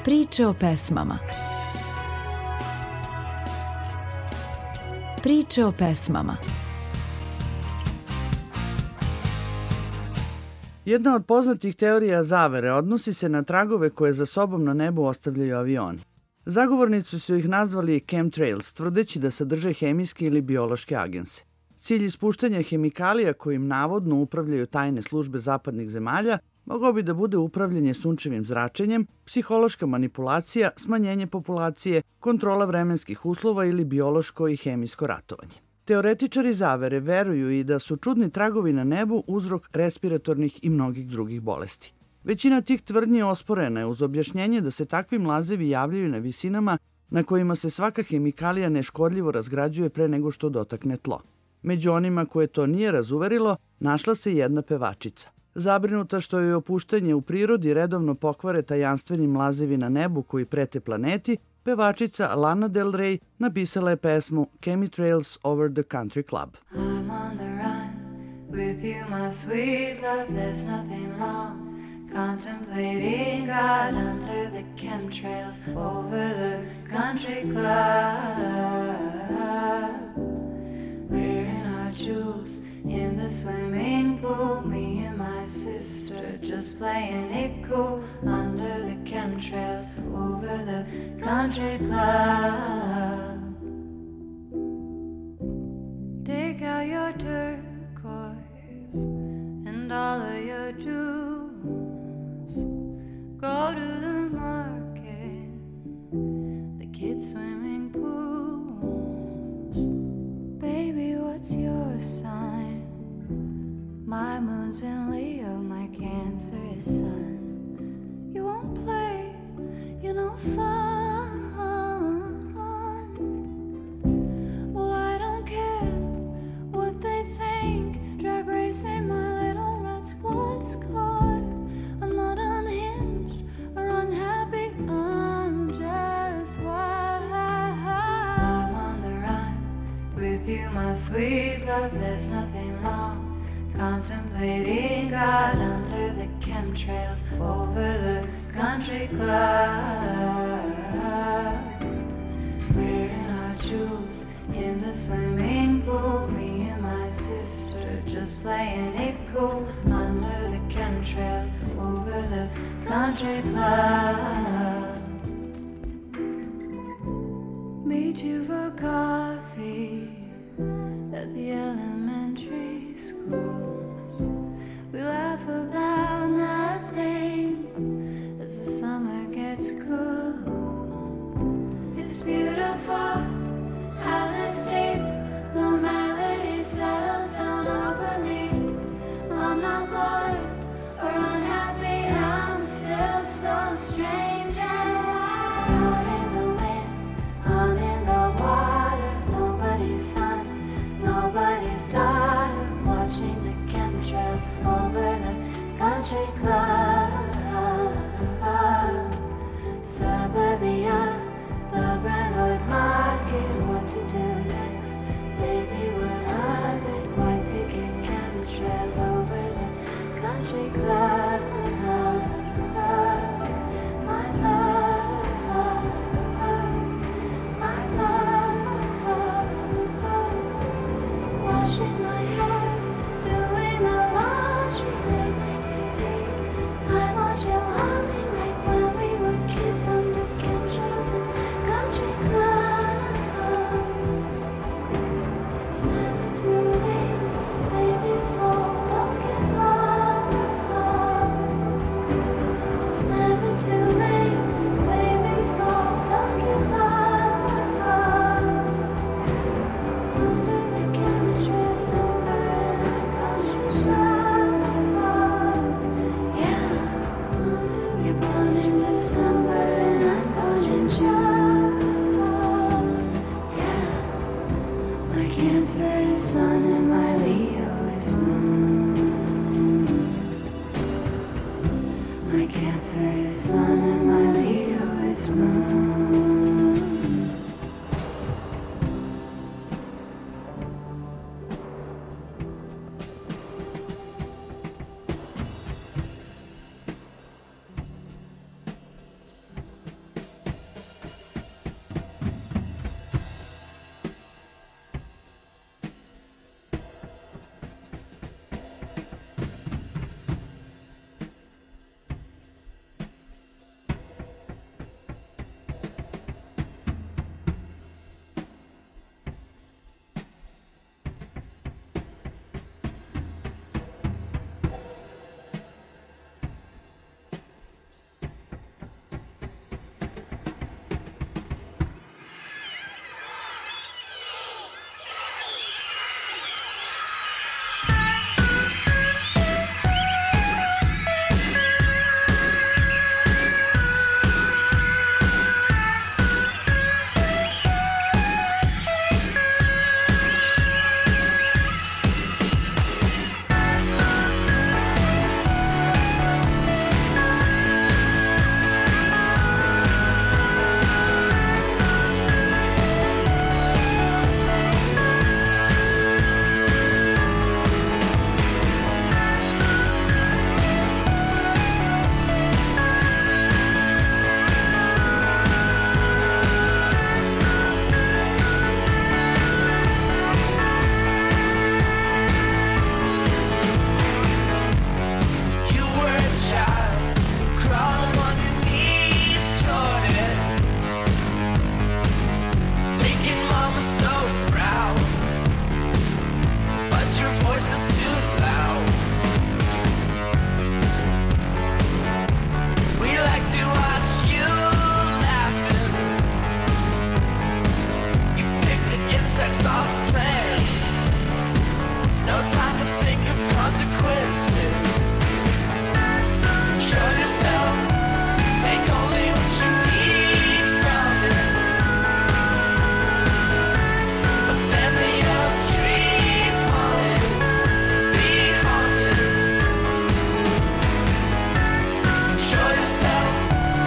Priče o pesmama. Priče o pesmama. Jedna od poznatih teorija zavere odnosi se na tragove koje za sobom na nebu ostavljaju avioni. Zagovornici su ih nazvali chemtrails, tvrdeći da sadrže hemijske ili biološke agense. Cilj ispuštanja hemikalija kojim navodno upravljaju tajne službe zapadnih zemalja mogao bi da bude upravljanje sunčevim zračenjem, psihološka manipulacija, smanjenje populacije, kontrola vremenskih uslova ili biološko i hemijsko ratovanje. Teoretičari zavere veruju i da su čudni tragovi na nebu uzrok respiratornih i mnogih drugih bolesti. Većina tih tvrdnji osporena je uz objašnjenje da se takvi mlazevi javljaju na visinama na kojima se svaka hemikalija neškodljivo razgrađuje pre nego što dotakne tlo. Među onima koje to nije razuverilo, našla se jedna pevačica. Zabrinuta što joj opuštanje u prirodi redovno pokvare tajanstveni mlazevi na nebu koji prete planeti, pevačica Lana Del Rey napisala je pesmu Chemtrails Over the Country Club. I'm on the run with you, my sweet love, there's nothing wrong. Contemplating God under the chemtrails over the country club. Wearing our jewels in the swimming pool, me and my sister just playing it cool under the chemtrails over the country club. Take out your turquoise and all of your jewels. Go to the market, the kids' swimming pools. Baby, what's your sign? My moon's in Leo, my Cancer is Sun. You won't play, you're no fun. Well, I don't care what they think. Drag racing my little red squad scar. I'm not unhinged or unhappy, I'm just wild. I'm on the run with you, my sweet love, there's nothing wrong. Contemplating God under the chemtrails over the country club. Wearing our jewels in the swimming pool, me and my sister just playing it cool under the chemtrails over the country club. Meet you for coffee at the elementary schools. We laugh about nothing as the summer gets cool. It's beautiful how this deep normality settles down over me. I'm not bored or unhappy, I'm still so strange and wild. Out in the wind, I'm in the water, nobody's son, nobody's daughter, watching the chemtrails over the country club. Suburbia, the Brentwood Market, what to do next? Baby, what of it? White picket chemtrails over the country club. My love, my love, washing my hair, doing the laundry, late night TV. I watch you honey like when we were kids under chemtrails and country clubs. It's never too late, baby, so don't get lost. It's never too late, baby, so don't get lost. Under the chemtrails over the country club. Yeah, you're born in December and I'm born in June. Yeah, my Cancer is Sun and my Leo is Moon. My Cancer is Sun and my Leo is Moon. to watch you laughing. You pick the insects off plants. No time to think of consequences. Control yourself. Take only what you need from it. A family of trees wanted to be haunted. Control yourself.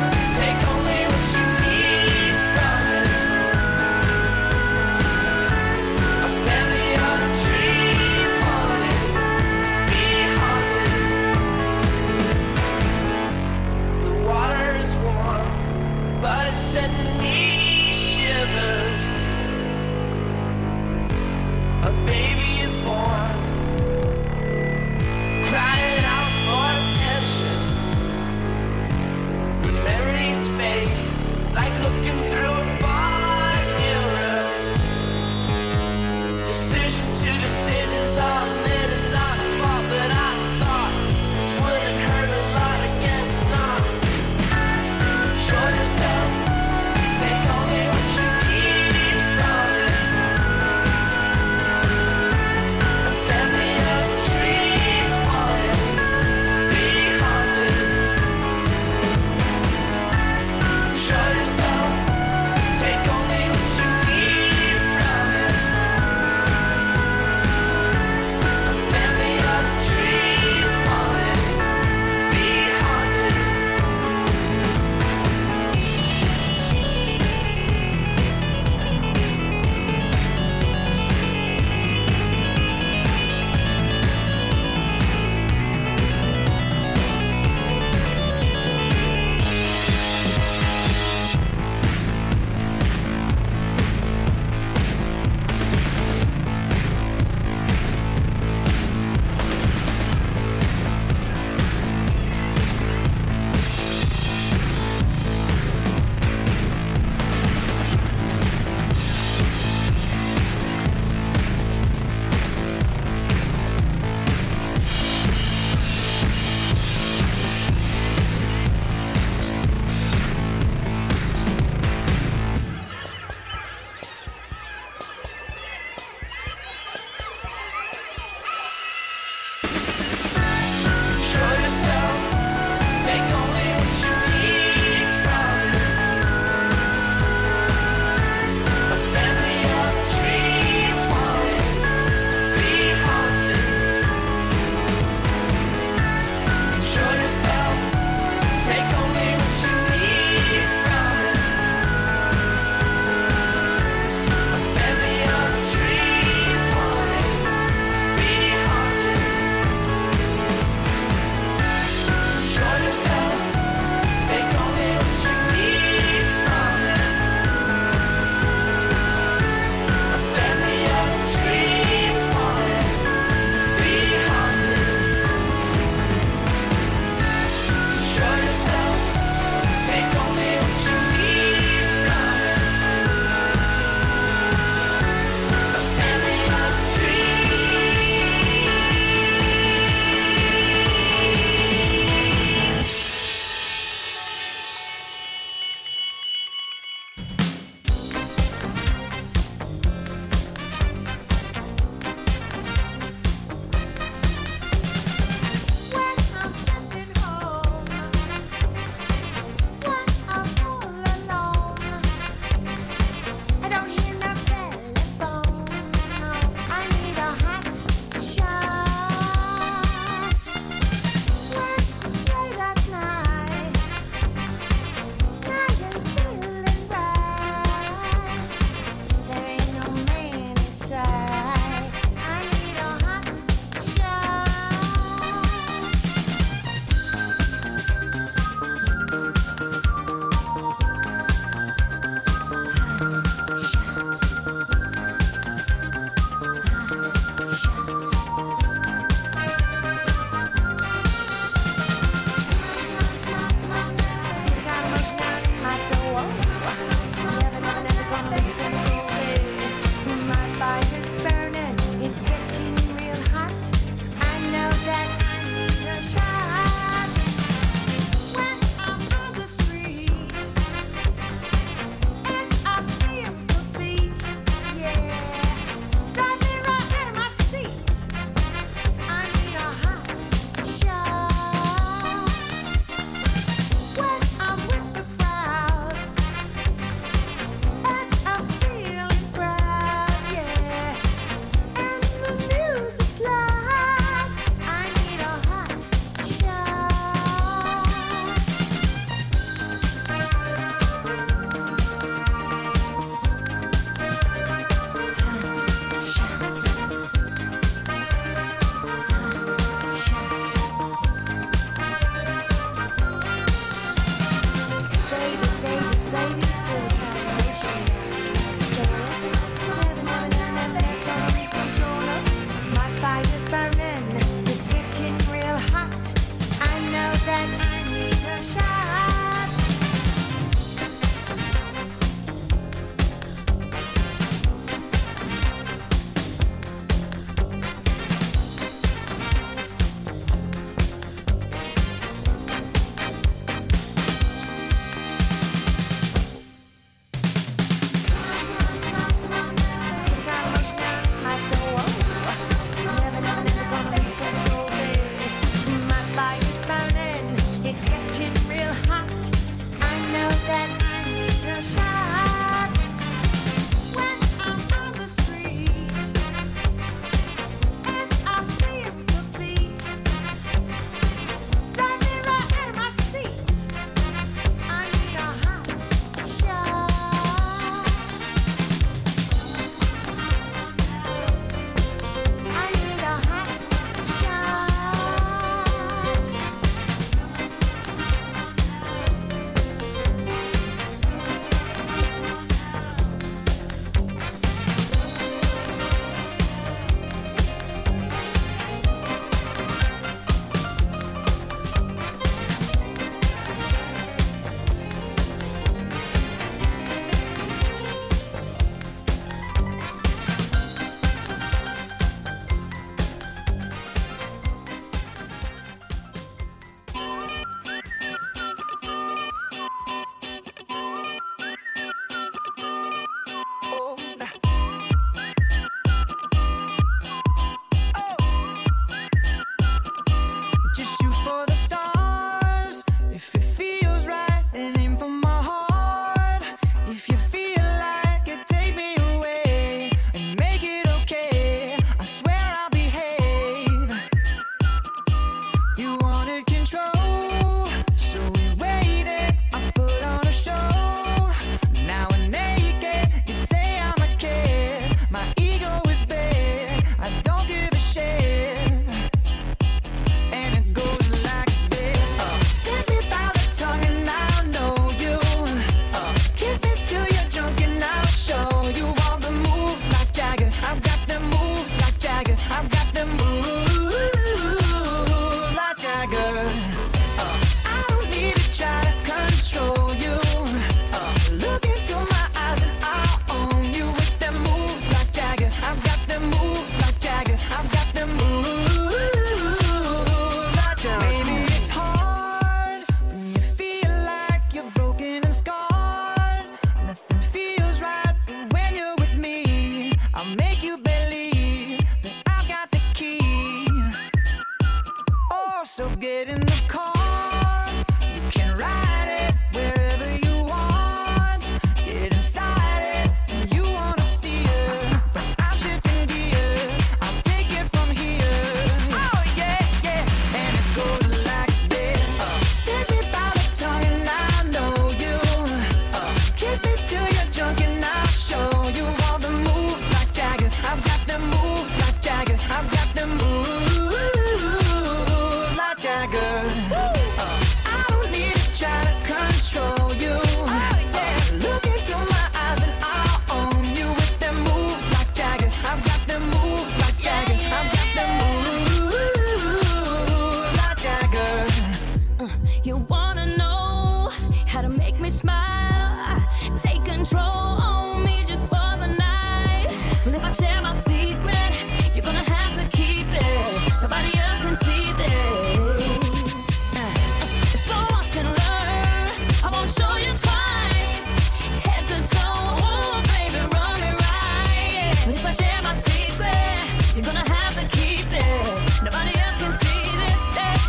wanna know how to make me smile. Take control on me just for the night. Well, if I share my secret, you're gonna have to keep it. Nobody else can see this. So watch and learn. I won't show you twice. Head to toe, ooh, baby, run me right. But if I share my secret, you're gonna have to keep it. Nobody else can see this.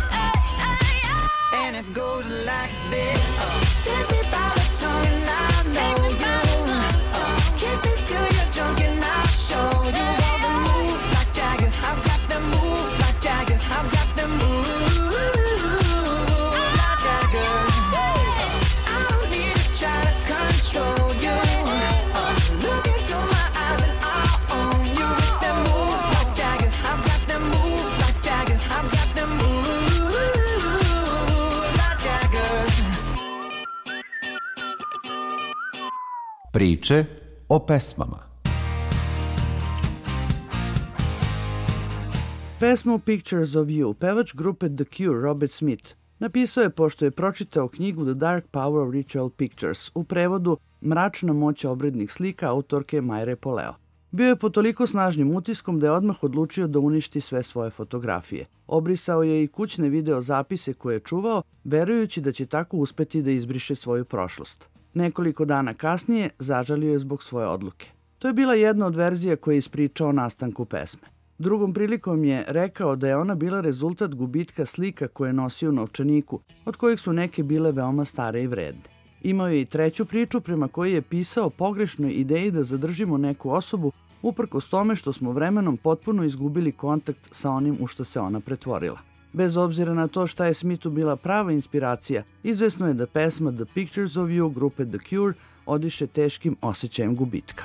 And it goes like this. Take me by the tongue and I know you. Kiss me till you're drunk and I'll show you all the moves like Jagger. I've got them moves like Jagger. I've got them moves like Jagger. I don't need to try to control you. Look into my eyes and I'll own you with them moves like Jagger. I've got them moves like Jagger. I've got them moves like Jagger. Priče o pesmama. Pesmu Pictures of You pevač grupe The Cure Robert Smith napisao je pošto je pročitao knjigu The Dark Power of Ritual Pictures, u prevodu Mračna moć obrednih slika autorke Majre Poleo. Bio je pod toliko snažnim utiskom da je odmah odlučio da uništi sve svoje fotografije. Obrisao je i kućne video zapise koje je čuvao, verujući da će tako uspeti da izbriše svoju prošlost. Nekoliko dana kasnije zažalio je zbog svoje odluke. To je bila jedna od verzija koja je ispričao o nastanku pesme. Drugom prilikom je rekao da je ona bila rezultat gubitka slika koje je nosio u novčaniku, od kojih su neke bile veoma stare i vredne. Imao je i treću priču prema kojoj je pisao pogrešnoj ideji da zadržimo neku osobu uprkos tome što smo vremenom potpuno izgubili kontakt sa onim u što se ona pretvorila. Bez obzira na to šta je Smithu bila prava inspiracija, izvesno je da pesma The Pictures of You grupe The Cure odiše teškim osjećajem gubitka.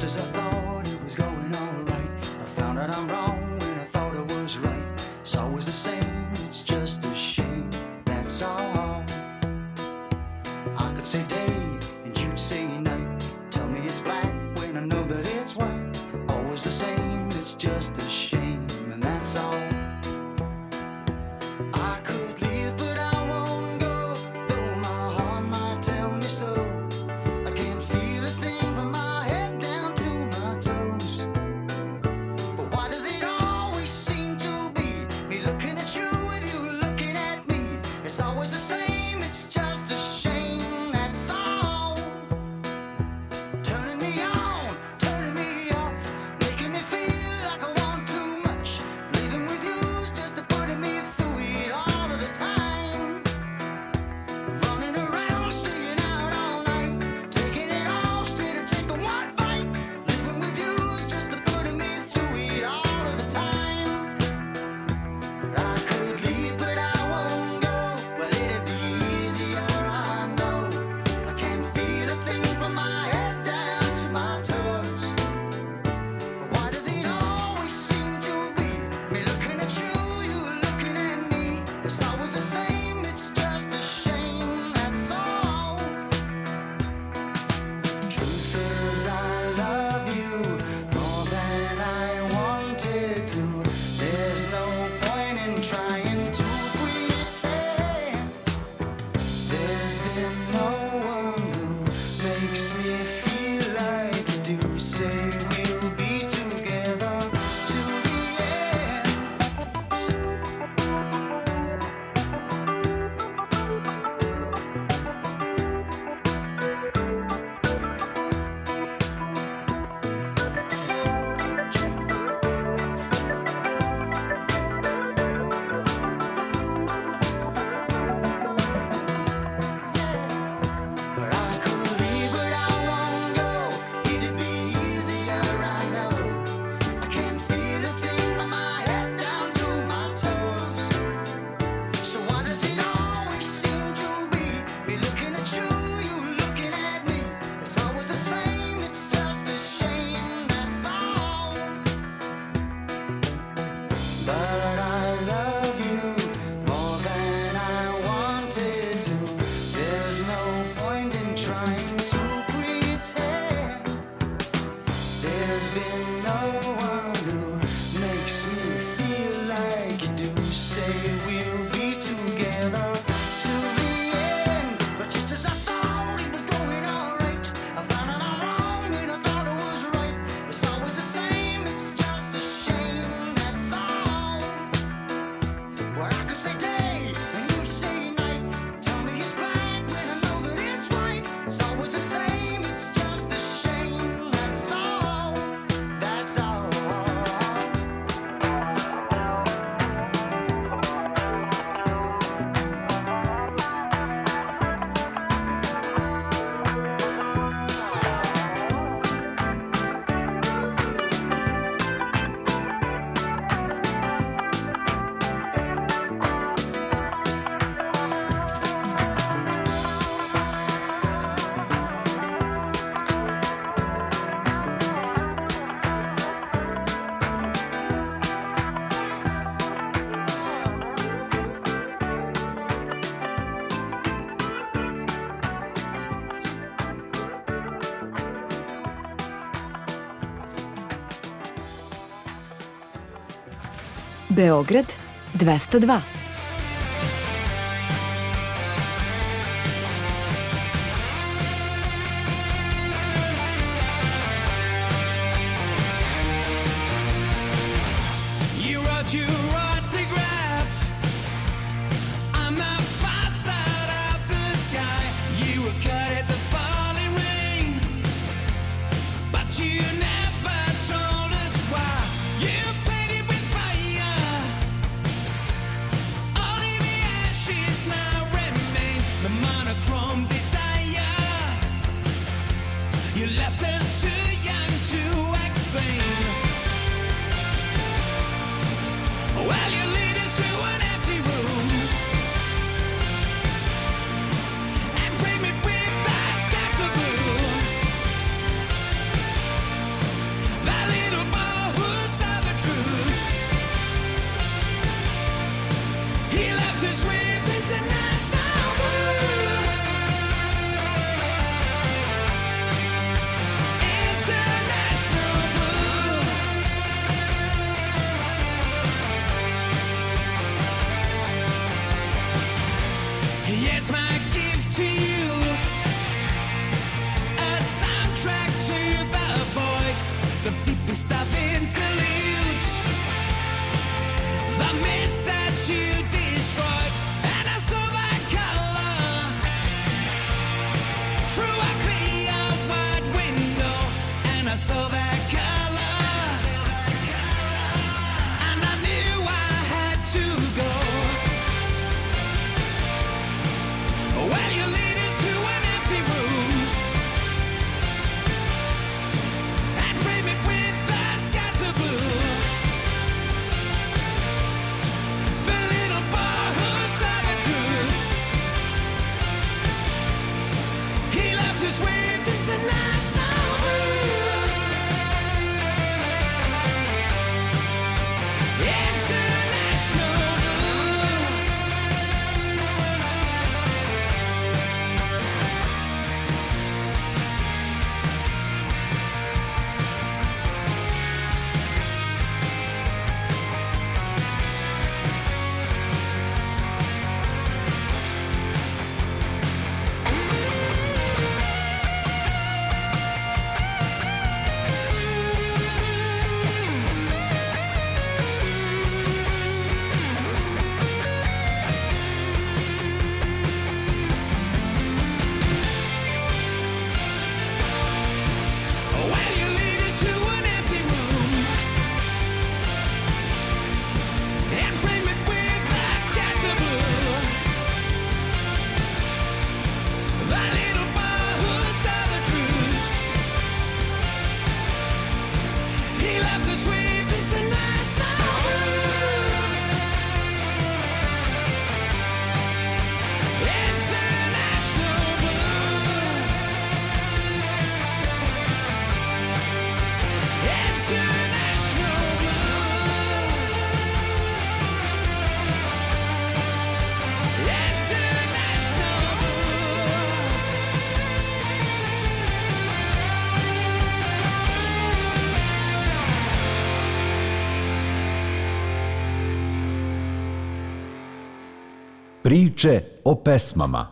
as I thought it was going all right. I found out I'm wrong when I thought I was right. It's always the same, it's just a shame, that's all. I could say day and you'd say night. Tell me it's black when I know that it's white. Always the same, it's just a shame, and that's all. I could leave but I won't go, though my heart might tell me so. I can't feel a thing from my head down to my toes. But why does it always seem to be me looking at you with you looking at me? It's always the same, it's just a shame, that's all. Turning me on, turning me off, making me feel like I want too much. Living with you's just putting me through it all of the time. Running around, staying out all night, taking it all straight and taking one bite. Living with you's just putting me through it all of the time. But I could leave, but I won't go. Well, it'd be easier, I know. I can't feel a thing from my head down to my toes. But why does it always seem to be me looking at you, you looking at me? It's always the same, it's just a shame, that's all. Truth is I love you more than I wanted to. There's no point in trying to pretend. There's been no one who makes me feel like you do. Say we'll be together to the end. But I could leave, but I won't go. It'd be easier, I know. I can't feel a thing from my head down to my toes. So why does it always seem to be me looking at you, you looking at me? It's always the same, it's just a shame, that's all. But I love you more than I wanted to. There's no point in trying to pretend. There's been no one who makes me feel like you do. Say we'll be together to the end. But just as I thought it was going all right, I found out I'm wrong when I thought it was right. It's always the same, it's just a shame, that's all. Well, I could say day and you say night. Tell me it's black when I know that it's white. It's always the same, it's just a shame, that's all. That's all. Beograd 202. You wrote your autograph on the far side of the sky. You were cut at the falling rain, but you never told us why. You painted with fire, only the ashes now remain. The monochrome desire, you left us too young to explain. Well, you lead us to an empty room and frame it with the skies of blue. list of interludes, the mist that you destroyed, and I saw that color through a clear wide window, and I saw that color, and I knew I had to go. Well, you lead us to an empty room and frame it with the skies of blue. The little boy who saw the truth, he left us with international blue. International blue. Well, you lead us to an empty room and frame it with the skies of blue. The little boy who saw the truth, he left us with international blue. International blue. International blue. International Priče o pesmama.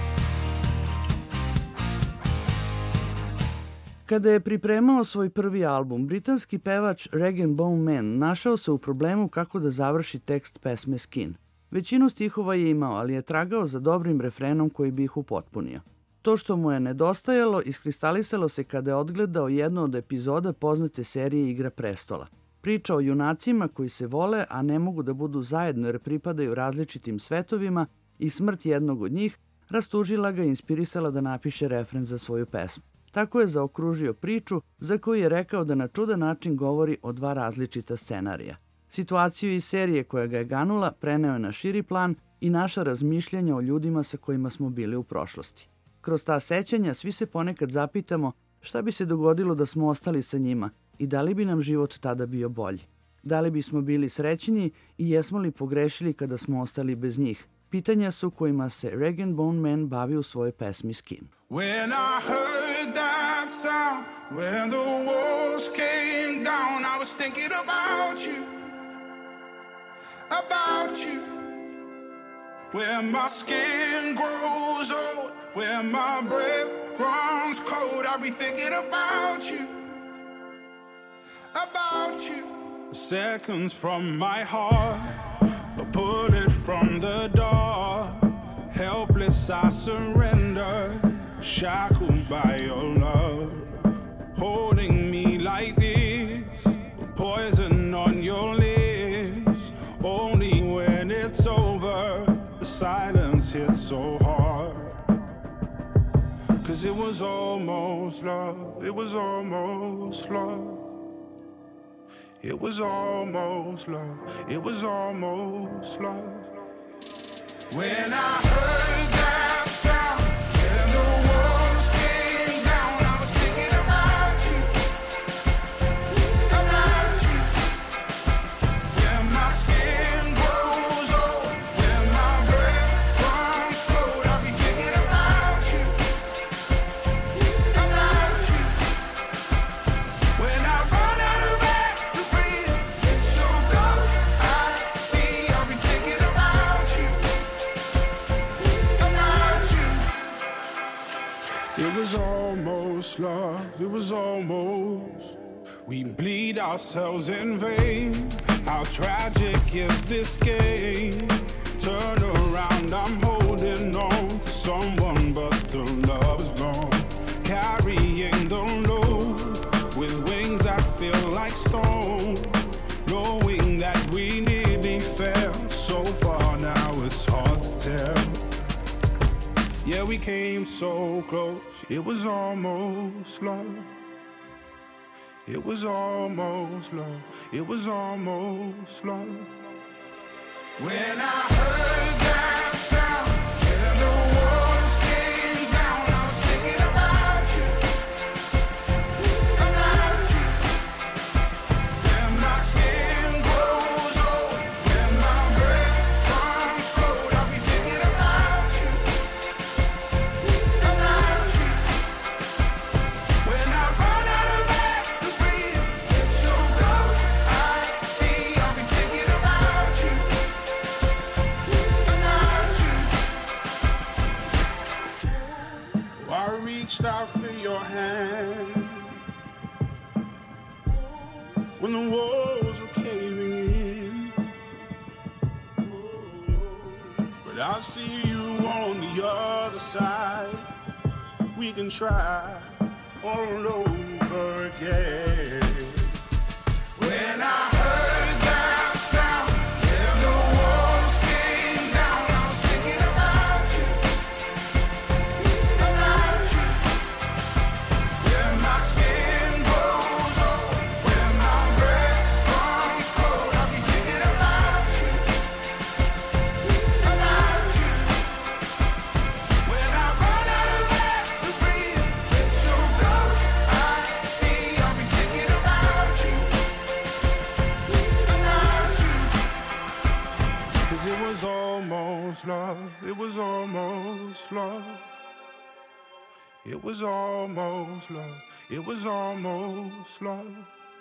Kada je pripremao svoj prvi album, britanski pevač Rag & Bone Man našao se u problemu kako da završi tekst pesme Skin. Većinu stihova je imao, ali je tragao za dobrim refrenom koji bi ih upotpunio. To što mu je nedostajalo iskristalisalo se kada je odgledao jednu od epizoda poznate serije Igra prestola. Priča o junacima koji se vole, a ne mogu da budu zajedno jer pripadaju različitim svetovima, i smrt jednog od njih rastužila ga i inspirisala da napiše refren za svoju pesmu. Tako je zaokružio priču za koju je rekao da na čudan način govori o dva različita scenarija. Situaciju iz serije koja ga je ganula preneo je na širi plan i naša razmišljanja o ljudima sa kojima smo bili u prošlosti. Kroz ta sećanja svi se ponekad zapitamo šta bi se dogodilo da smo ostali sa njima i da li bi nam život tada bio bolji. Da li bismo bili srećniji i jesmo li pogrešili kada smo ostali bez njih? Pitanja su kojima se Rag & Bone Man bavi u svojoj pesmi Skin. When I heard that sound, when the walls came down, I was thinking about you, where my skin grows old, where my breath runs cold, I'll be thinking about you. Seconds from my heart, a bullet from the door, helpless I surrender, shackled by your love, holding me like this, poison on your lips, only when it's over, the silence hits so hard, 'cause it was almost love, it was almost love. It was almost love, it was almost love. When I heard that sound, when the walls came down, I was thinking about you, when my skin grows old, when my breath runs cold, I'll be thinking about you, when I run out of air to breathe, so close I see, I'll be thinking about you. It was almost love, it was almost. We bleed ourselves in vain. How tragic is this game? Turn around, I'm holding on to someone, but the love is gone. Carrying the load with wings that feel like stone. Knowing that we nearly fell so far, now it's hard to tell. Yeah, we came so close, it was almost love. It was almost love, it was almost love. When I heard that sound, and the walls came down, I was thinking about you, about you. When my skin grows old, when my breath comes cold, I'll be thinking about you, about you. When I run out of air to breathe, it's your ghost I see, I'll be thinking about you. I reached out for your hand when the walls were caving in, but I see you on the other side. We can try all over again. When I heard that sound and the walls came down, I was thinking about you, about you. When my skin grows old, when my breath comes cold, I'll be thinking about you, about you. When I run out of air to breathe, it's your ghost I see, I'll be thinking about you, about you. 'Cause it was almost love, it was almost love. It was almost love, it was almost love.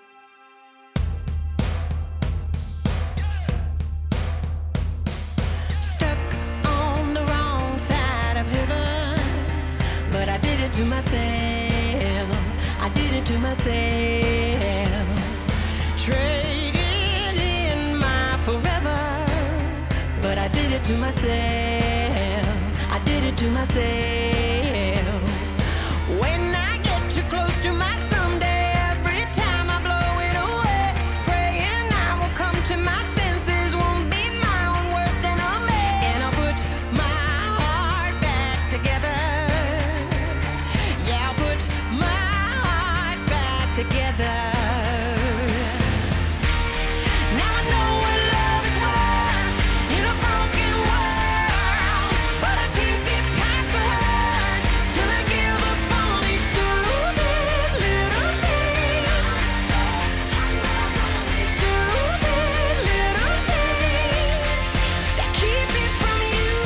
Stuck on the wrong side of heaven, but I did it to myself. I did it to myself. Traded in my forever, but I did it to myself. I did it to myself. When I get too close to my someday, every time I blow it away, praying I will come to my senses, won't be my own worst enemy. And I'll put my heart back together. Yeah, I'll put my heart back together. Now I know what love is worth in a broken world, but I can't get past the hurt till I give up on these stupid little things. Stupid little things that keep me from you.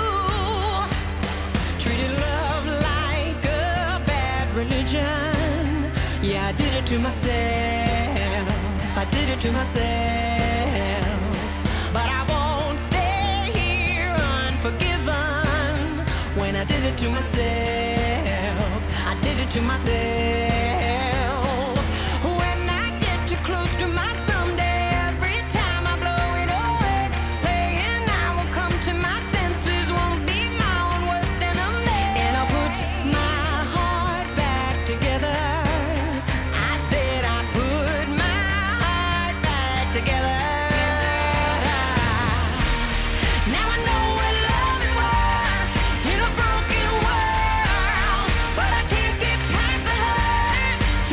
Treated love like a bad religion. Yeah, I did it to myself. I did it to myself. But I won't stay here unforgiven. When I did it to myself, I did it to myself. When I get too close to my someday, every time I blow it away, praying I will come to my senses, won't be my own worst enemy. And I'll put my heart back together. I said I put my heart back together. Now I know what love is worth in a broken world, but I can't get past the hurt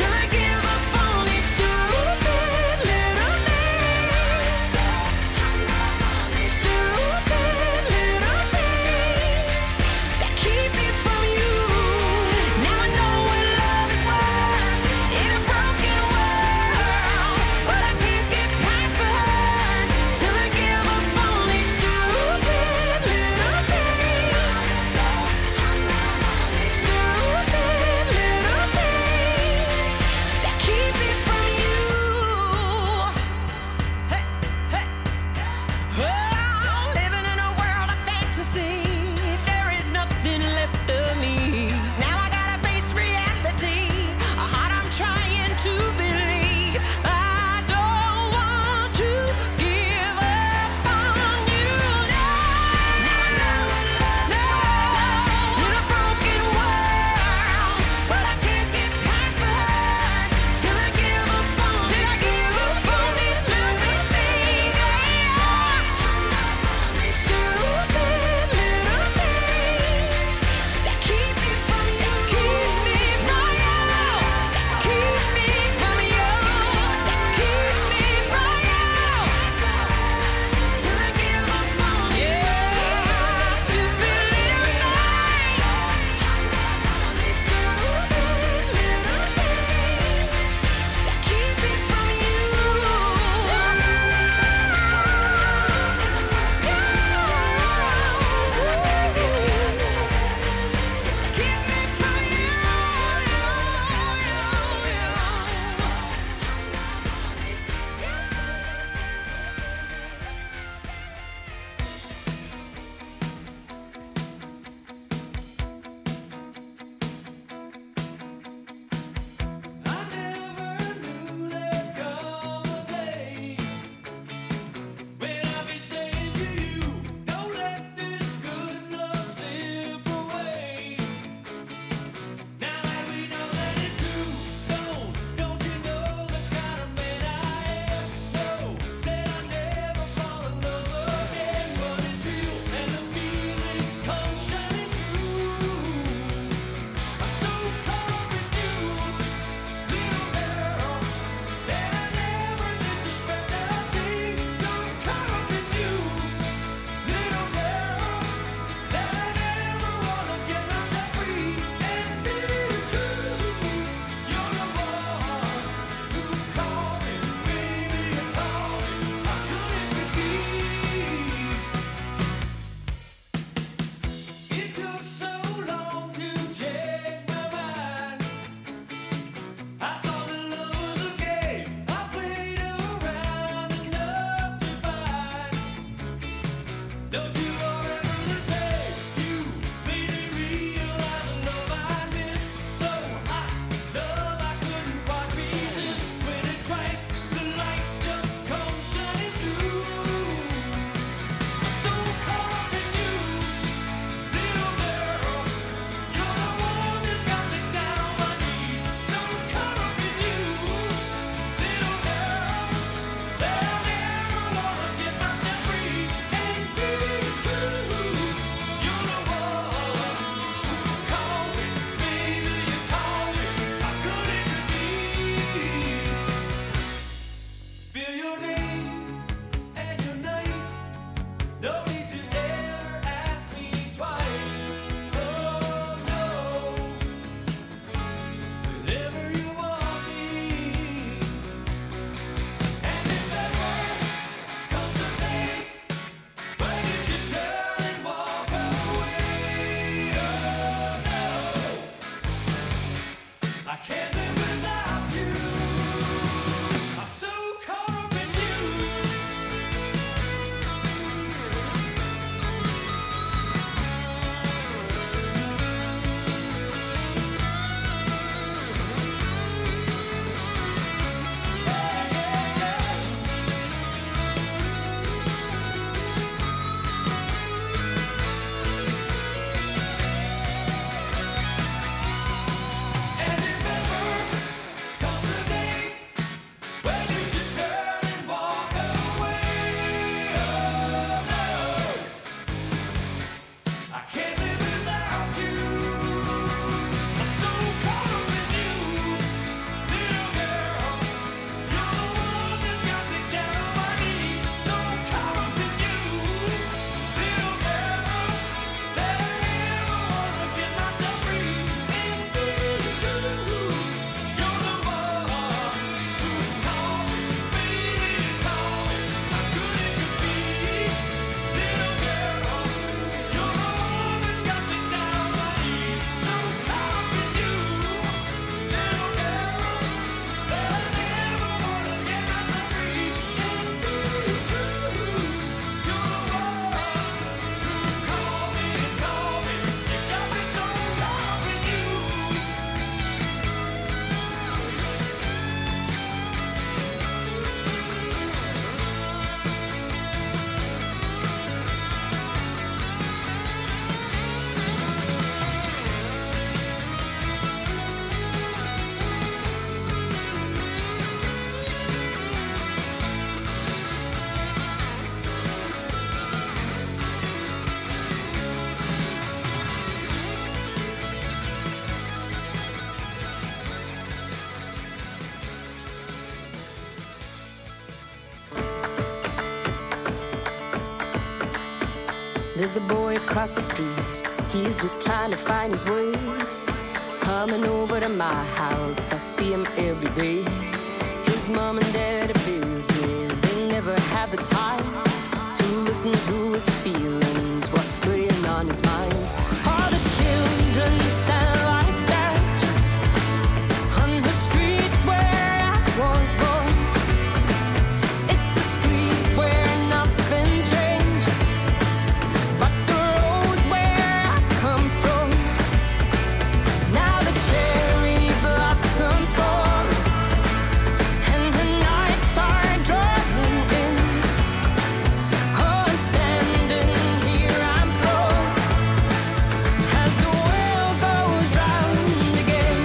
There's a boy across the street, he's just trying to find his way. Coming over to my house, I see him every day. His mom and dad are busy, they never have the time to listen to his feelings, what's playing on his mind. All the children stand like statues on the street where I was born. It's a street where nothing changes but the road where I come from. Now the cherry blossoms fall and the nights are drawing in. Oh, I'm standing here, I'm frozen as the world goes round again.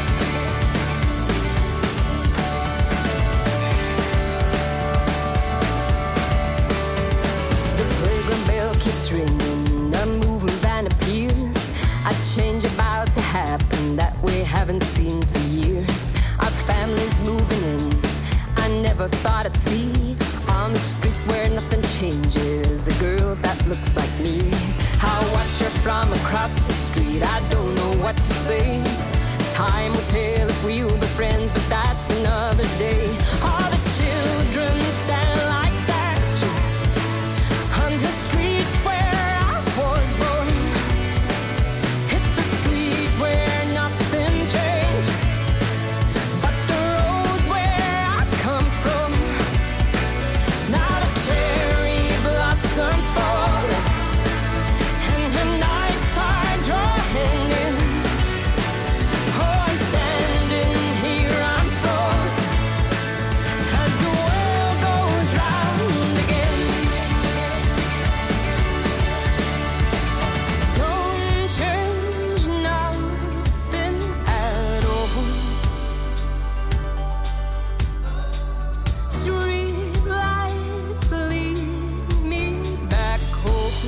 The playground bell keeps ringing, a moving van appears. A change about to happen that we haven't seen for years. Our family's moving in, I never thought I'd see. On the street where nothing changes, a girl that looks like me. I watch her from across the street, I don't know what to say. Time will tell if we'll be friends, but that's another day. All the children stand like statues on the street where I was born. It's a street where nothing changes but the road where I come from. Now the cherry blossoms fall and the nights are drawing in. Oh, I'm standing here, I'm frozen as the world goes round again. Don't change nothing at all. Street lights lead me back home.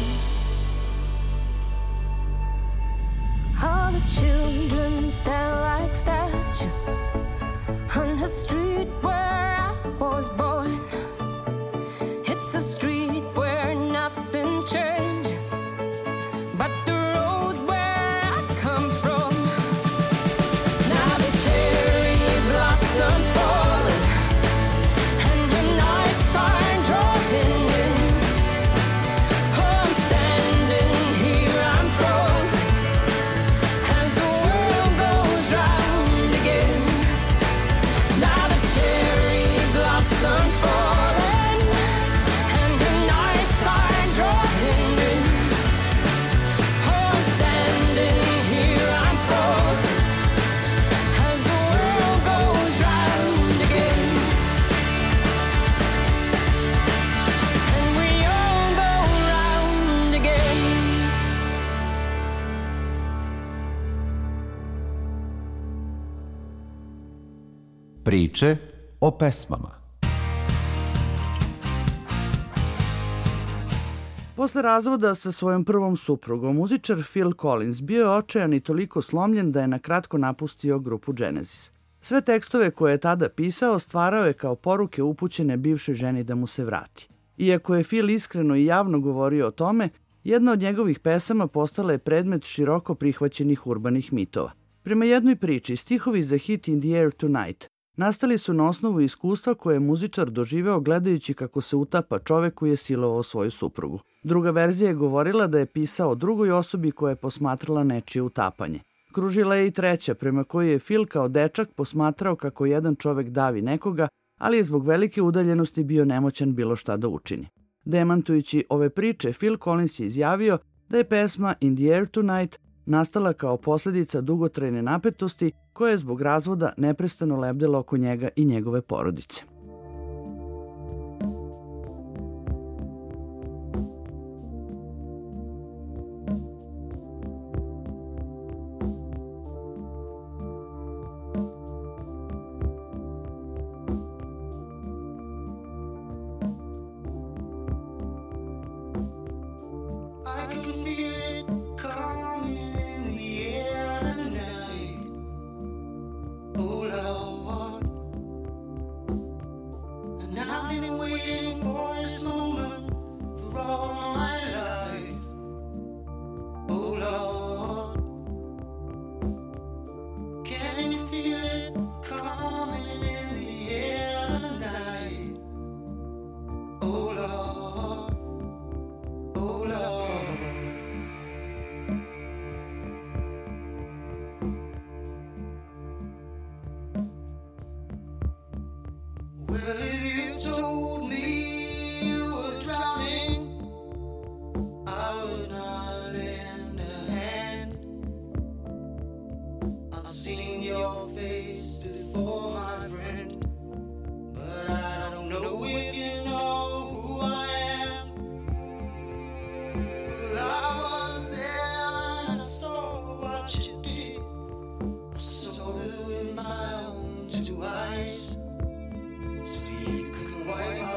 All the children stand like statues on the street where I was born. It's a street where nothing changes but the road where I come from. Now the cherry blossoms falling and the nights are drawing in. Oh, I'm standing here, I'm frozen as the world goes round again. Now the cherry blossoms falling and the nights are drawing in. Oh, I'm standing here, I'm frozen as the world goes round again. And we all go round again. Priče o pesmama. Posle razvoda sa svojom prvom suprugom, muzičar Phil Collins bio je očajan i toliko slomljen da je na kratko napustio grupu Genesis. Sve tekstove koje je tada pisao stvarao je kao poruke upućene bivšoj ženi da mu se vrati. Iako je Phil iskreno i javno govorio o tome, jedna od njegovih pesama postala je predmet široko prihvaćenih urbanih mitova. Prema jednoj priči, stihovi za hit In the Air Tonight nastali su na osnovu iskustva koje je muzičar doživeo gledajući kako se utapa čovek koji je silovao svoju suprugu. Druga verzija je govorila da je pisao drugoj osobi koja je posmatrala nečije utapanje. Kružila je i treća, prema kojoj je Phil kao dečak posmatrao kako jedan čovek davi nekoga, ali je zbog velike udaljenosti bio nemoćan bilo šta da učini. Demantujući ove priče, Phil Collins je izjavio da je pesma In the Air Tonight nastala kao posljedica dugotrajne napetosti koja je zbog razvoda neprestano lebdela oko njega i njegove porodice. I can feel it coming in the air tonight. Oh Lord, Well, if you told me you were drowning, I would not lend a hand. I've seen your face before, my friend, but I don't know if you know who I am. Well, I was there and I saw what you did. I saw it with my own two eyes. So you could wipe my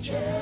change.